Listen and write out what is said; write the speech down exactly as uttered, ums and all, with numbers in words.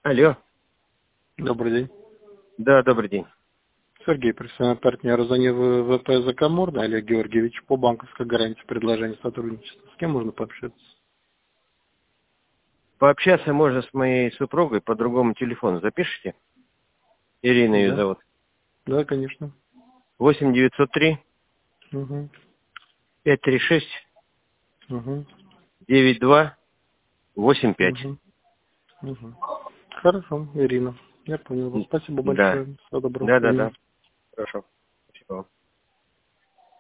Алло. Добрый день. Да, добрый день. Сергей, профессиональный партнер звонил в ВП Закаморда Олег Георгиевич по банковской гарантии предложения сотрудничества. С кем можно пообщаться? Пообщаться можно с моей супругой по другому телефону. Запишите? Ирина ее Да. зовут. Да, конечно. восемь девятьсот три Угу. пятьсот тридцать шесть Угу. девяносто два восемьдесят пять. Угу. Угу. Хорошо, Ирина. Я понял вас. Спасибо Да. большое. Всего доброго. Да, да, Взаимно. да. Хорошо.